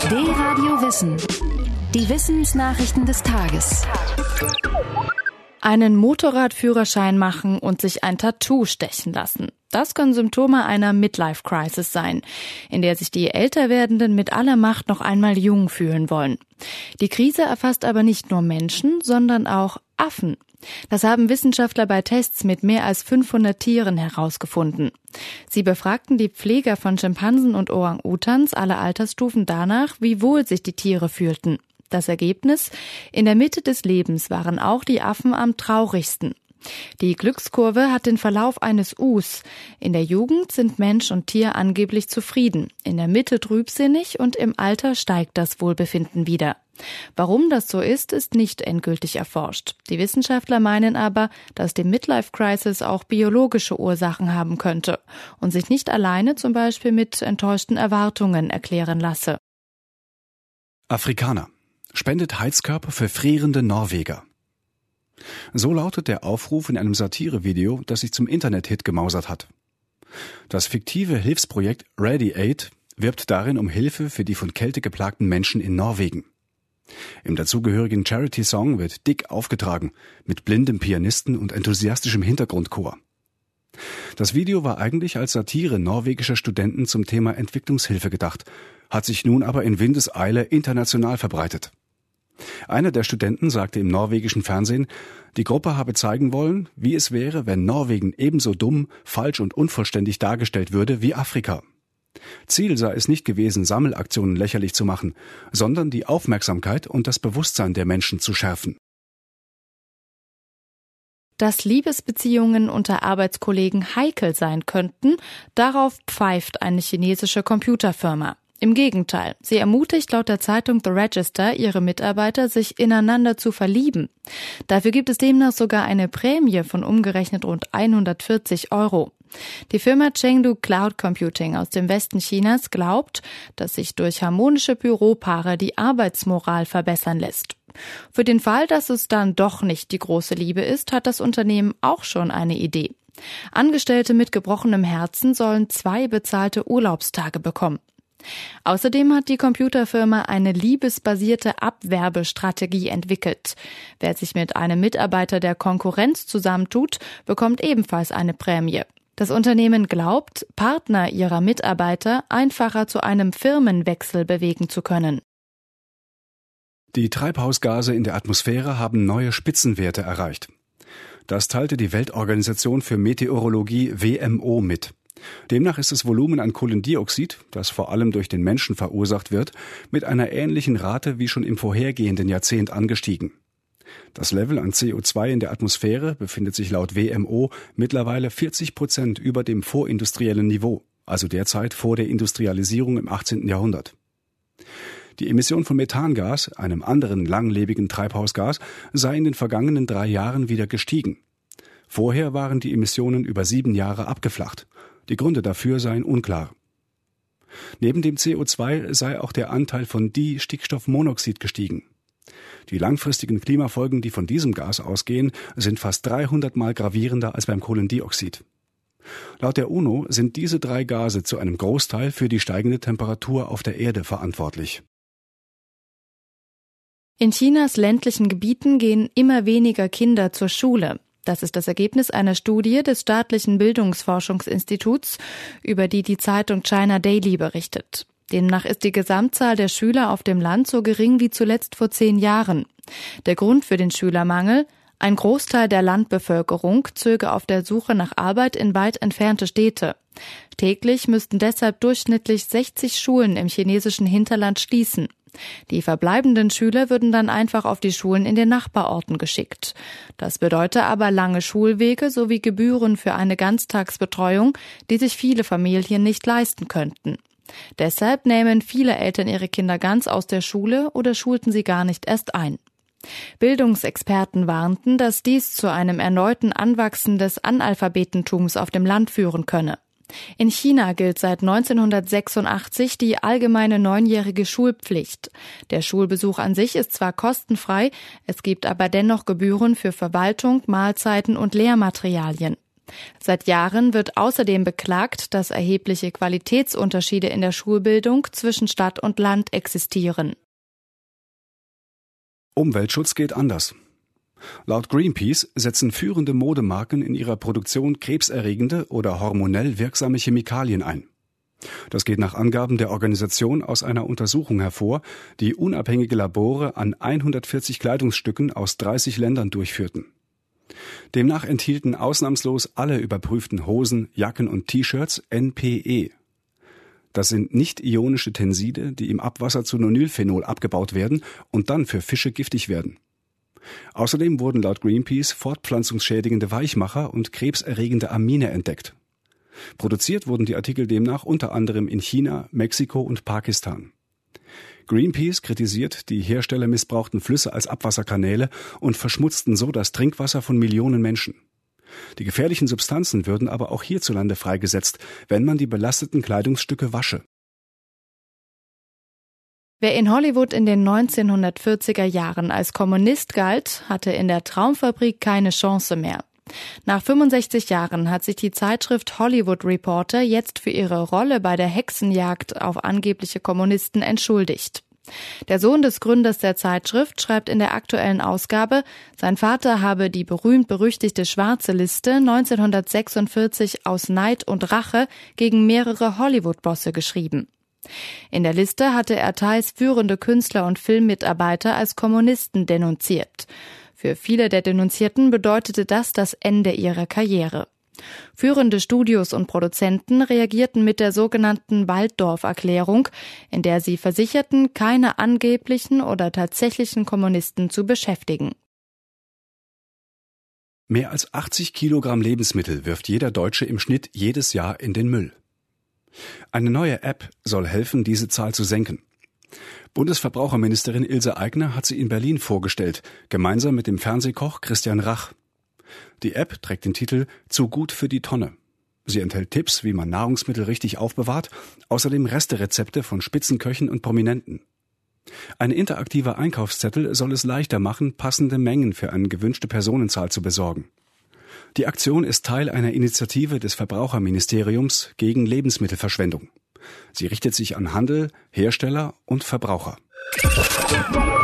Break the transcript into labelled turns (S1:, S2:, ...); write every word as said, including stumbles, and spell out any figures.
S1: D-Radio Wissen. Die Wissensnachrichten des Tages.
S2: Einen Motorradführerschein machen und sich ein Tattoo stechen lassen. Das können Symptome einer Midlife-Crisis sein, in der sich die älter werdenden mit aller Macht noch einmal jung fühlen wollen. Die Krise erfasst aber nicht nur Menschen, sondern auch Affen. Das haben Wissenschaftler bei Tests mit mehr als fünfhundert Tieren herausgefunden. Sie befragten die Pfleger von Schimpansen und Orang-Utans aller Altersstufen danach, wie wohl sich die Tiere fühlten. Das Ergebnis? In der Mitte des Lebens waren auch die Affen am traurigsten. Die Glückskurve hat den Verlauf eines Us. In der Jugend sind Mensch und Tier angeblich zufrieden, in der Mitte trübsinnig und im Alter steigt das Wohlbefinden wieder. Warum das so ist, ist nicht endgültig erforscht. Die Wissenschaftler meinen aber, dass die Midlife-Crisis auch biologische Ursachen haben könnte und sich nicht alleine zum Beispiel mit enttäuschten Erwartungen erklären lasse.
S3: Afrikaner. Spendet Heizkörper für frierende Norweger. So lautet der Aufruf in einem Satirevideo, das sich zum Internet-Hit gemausert hat. Das fiktive Hilfsprojekt Ready Aid wirbt darin um Hilfe für die von Kälte geplagten Menschen in Norwegen. Im dazugehörigen Charity-Song wird dick aufgetragen, mit blindem Pianisten und enthusiastischem Hintergrundchor. Das Video war eigentlich als Satire norwegischer Studenten zum Thema Entwicklungshilfe gedacht, hat sich nun aber in Windeseile international verbreitet. Einer der Studenten sagte im norwegischen Fernsehen, die Gruppe habe zeigen wollen, wie es wäre, wenn Norwegen ebenso dumm, falsch und unvollständig dargestellt würde wie Afrika. Ziel sei es nicht gewesen, Sammelaktionen lächerlich zu machen, sondern die Aufmerksamkeit und das Bewusstsein der Menschen zu schärfen.
S2: Dass Liebesbeziehungen unter Arbeitskollegen heikel sein könnten, darauf pfeift eine chinesische Computerfirma. Im Gegenteil, sie ermutigt laut der Zeitung The Register ihre Mitarbeiter, sich ineinander zu verlieben. Dafür gibt es demnach sogar eine Prämie von umgerechnet rund hundertvierzig Euro. Die Firma Chengdu Cloud Computing aus dem Westen Chinas glaubt, dass sich durch harmonische Büropaare die Arbeitsmoral verbessern lässt. Für den Fall, dass es dann doch nicht die große Liebe ist, hat das Unternehmen auch schon eine Idee. Angestellte mit gebrochenem Herzen sollen zwei bezahlte Urlaubstage bekommen. Außerdem hat die Computerfirma eine liebesbasierte Abwerbestrategie entwickelt. Wer sich mit einem Mitarbeiter der Konkurrenz zusammentut, bekommt ebenfalls eine Prämie. Das Unternehmen glaubt, Partner ihrer Mitarbeiter einfacher zu einem Firmenwechsel bewegen zu können.
S3: Die Treibhausgase in der Atmosphäre haben neue Spitzenwerte erreicht. Das teilte die Weltorganisation für Meteorologie W M O mit. Demnach ist das Volumen an Kohlendioxid, das vor allem durch den Menschen verursacht wird, mit einer ähnlichen Rate wie schon im vorhergehenden Jahrzehnt angestiegen. Das Level an C O zwei in der Atmosphäre befindet sich laut W M O mittlerweile vierzig Prozent über dem vorindustriellen Niveau, also der Zeit vor der Industrialisierung im achtzehnten Jahrhundert. Die Emission von Methangas, einem anderen langlebigen Treibhausgas, sei in den vergangenen drei Jahren wieder gestiegen. Vorher waren die Emissionen über sieben Jahre abgeflacht. Die Gründe dafür seien unklar. Neben dem C O zwei sei auch der Anteil von Distickstoffmonoxid gestiegen. Die langfristigen Klimafolgen, die von diesem Gas ausgehen, sind fast dreihundert Mal gravierender als beim Kohlendioxid. Laut der UNO sind diese drei Gase zu einem Großteil für die steigende Temperatur auf der Erde verantwortlich.
S2: In Chinas ländlichen Gebieten gehen immer weniger Kinder zur Schule. Das ist das Ergebnis einer Studie des staatlichen Bildungsforschungsinstituts, über die die Zeitung China Daily berichtet. Demnach ist die Gesamtzahl der Schüler auf dem Land so gering wie zuletzt vor zehn Jahren. Der Grund für den Schülermangel? Ein Großteil der Landbevölkerung zöge auf der Suche nach Arbeit in weit entfernte Städte. Täglich müssten deshalb durchschnittlich sechzig Schulen im chinesischen Hinterland schließen. Die verbleibenden Schüler würden dann einfach auf die Schulen in den Nachbarorten geschickt. Das bedeutet aber lange Schulwege sowie Gebühren für eine Ganztagsbetreuung, die sich viele Familien nicht leisten könnten. Deshalb nähmen viele Eltern ihre Kinder ganz aus der Schule oder schulten sie gar nicht erst ein. Bildungsexperten warnten, dass dies zu einem erneuten Anwachsen des Analphabetentums auf dem Land führen könne. In China gilt seit neunzehnhundertsechsundachtzig die allgemeine neunjährige Schulpflicht. Der Schulbesuch an sich ist zwar kostenfrei, es gibt aber dennoch Gebühren für Verwaltung, Mahlzeiten und Lehrmaterialien. Seit Jahren wird außerdem beklagt, dass erhebliche Qualitätsunterschiede in der Schulbildung zwischen Stadt und Land existieren.
S3: Umweltschutz geht anders. Laut Greenpeace setzen führende Modemarken in ihrer Produktion krebserregende oder hormonell wirksame Chemikalien ein. Das geht nach Angaben der Organisation aus einer Untersuchung hervor, die unabhängige Labore an hundertvierzig Kleidungsstücken aus dreißig Ländern durchführten. Demnach enthielten ausnahmslos alle überprüften Hosen, Jacken und T-Shirts N P E. Das sind nicht-ionische Tenside, die im Abwasser zu Nonylphenol abgebaut werden und dann für Fische giftig werden. Außerdem wurden laut Greenpeace fortpflanzungsschädigende Weichmacher und krebserregende Amine entdeckt. Produziert wurden die Artikel demnach unter anderem in China, Mexiko und Pakistan. Greenpeace kritisiert, die Hersteller missbrauchten Flüsse als Abwasserkanäle und verschmutzten so das Trinkwasser von Millionen Menschen. Die gefährlichen Substanzen würden aber auch hierzulande freigesetzt, wenn man die belasteten Kleidungsstücke wasche.
S2: Wer in Hollywood in den neunzehnhundertvierziger Jahren als Kommunist galt, hatte in der Traumfabrik keine Chance mehr. Nach fünfundsechzig Jahren hat sich die Zeitschrift Hollywood Reporter jetzt für ihre Rolle bei der Hexenjagd auf angebliche Kommunisten entschuldigt. Der Sohn des Gründers der Zeitschrift schreibt in der aktuellen Ausgabe, sein Vater habe die berühmt-berüchtigte Schwarze Liste neunzehnhundertsechsundvierzig aus Neid und Rache gegen mehrere Hollywood-Bosse geschrieben. In der Liste hatte er teils führende Künstler und Filmmitarbeiter als Kommunisten denunziert. Für viele der Denunzierten bedeutete das das Ende ihrer Karriere. Führende Studios und Produzenten reagierten mit der sogenannten Waldorf-Erklärung, in der sie versicherten, keine angeblichen oder tatsächlichen Kommunisten zu beschäftigen.
S3: Mehr als achtzig Kilogramm Lebensmittel wirft jeder Deutsche im Schnitt jedes Jahr in den Müll. Eine neue App soll helfen, diese Zahl zu senken. Bundesverbraucherministerin Ilse Aigner hat sie in Berlin vorgestellt, gemeinsam mit dem Fernsehkoch Christian Rach. Die App trägt den Titel »Zu gut für die Tonne«. Sie enthält Tipps, wie man Nahrungsmittel richtig aufbewahrt, außerdem Resterezepte von Spitzenköchen und Prominenten. Ein interaktiver Einkaufszettel soll es leichter machen, passende Mengen für eine gewünschte Personenzahl zu besorgen. Die Aktion ist Teil einer Initiative des Verbraucherministeriums gegen Lebensmittelverschwendung. Sie richtet sich an Handel, Hersteller und Verbraucher.